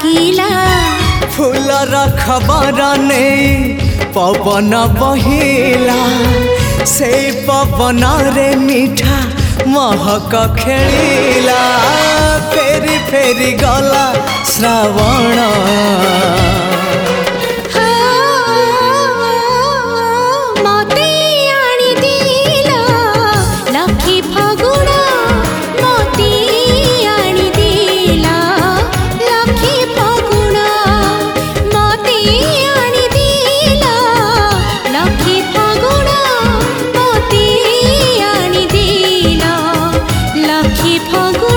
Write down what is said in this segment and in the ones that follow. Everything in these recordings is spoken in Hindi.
डाकिला फूलर खबर नहीं पवन बहिला से पवन रे मीठा महक खेलिला फेरी फेरी गला श्रावण मते आनी दिला लखी फगुण मते आनी दिला लखी फगुण मते आनी दिला लखी फगुण मते आनी दिला लखी फगुण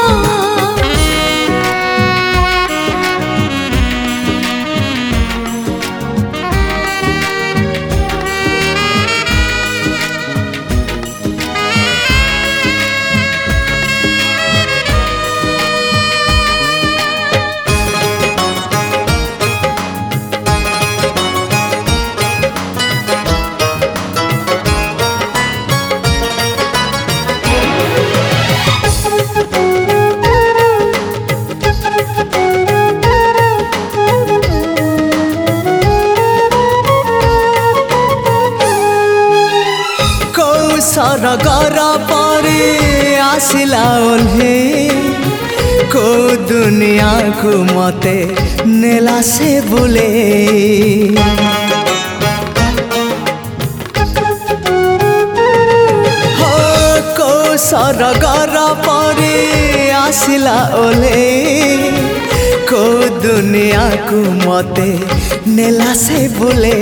सरगर परे आसिला ओल्हे को दुनिया को मते नेला से बुले हो को सरगर परे आसिला ओल्हे को दुनिया को मते नेला से बुले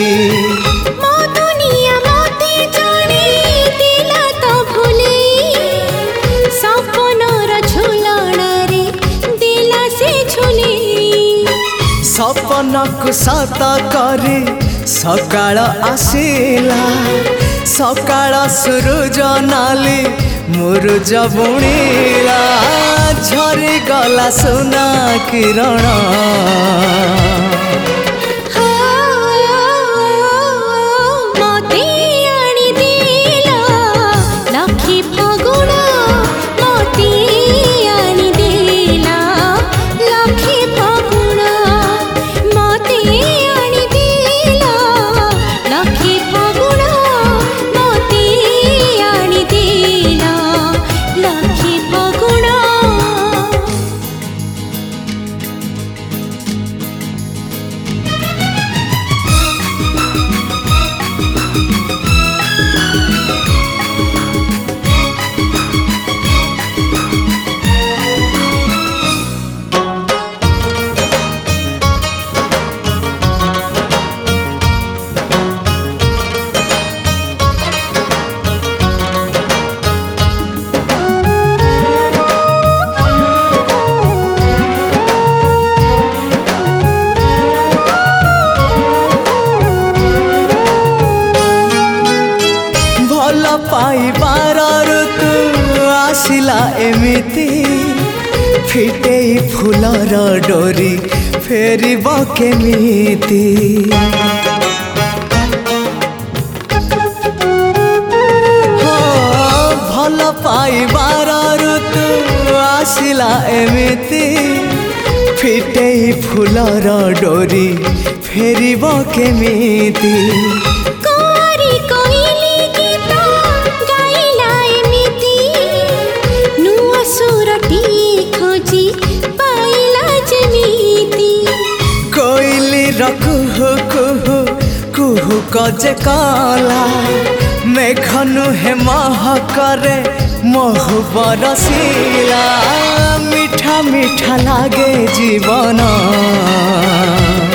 सपनक सत करे सकाळ आसिला सकाळ सूरज नाली मुरुज बुणिला झरी गला सुना किरण पाइबार ऋतु आसिला एमिति फिटे फूलर डोरी फेरिब केमिति भल पाइबार ऋतु आसिला एमिति फिटे फूलर डोरी फेरिब केमिति कुहु कुहु कुहु कजे काला मेघनु हे महकरे महु बरसीला मीठा मीठा लागे जीवन।